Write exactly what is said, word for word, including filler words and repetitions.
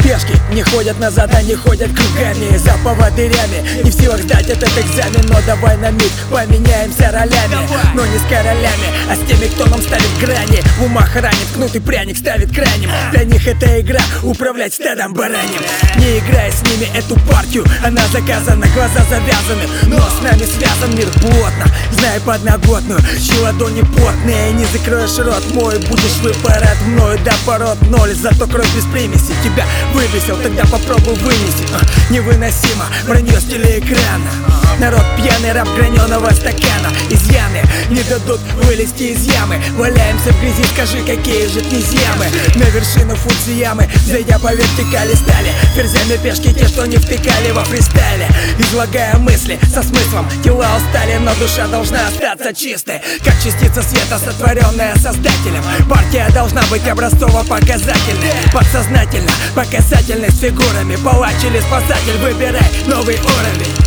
пешки не ходят назад, они ходят кругами за поводырями. Не в силах сдать этот экзамен, но давай на миг поменяемся ролями. Но не с королями, а с теми, кто нам ставит грани. В умах ранит, кнутый пряник ставит крайним. Для них это игра, управлять стадом бараним. Не играя с ними эту партию, она заказана, глаза завязаны, но с нами связан мир плотно. Знай подноготную, чьи ладони потные. Не закроешь рот мой, будешь выпорот мною до пород ноль. Зато кровь без примеси тебя выбесил, тогда попробуй вынеси. а, Невыносимо, вранье с телеэкрана. Народ пьяный, раб граненого стакана. Изъяны не дадут вылезти из ямы. Валяемся в грязи, скажи, какие же князья мы. На вершину Фудзиямы, зайдя по вертикали, стали ферзями пешки те, что не втыкали во фристайле. Излагая мысли со смыслом, тела устали, но душа должна остаться чистой, как частица света, сотворенная Создателем. Партия должна быть образцово-показательной, подсознательно, по касательной с фигурами. Палач или спасатель, выбирай новый уровень.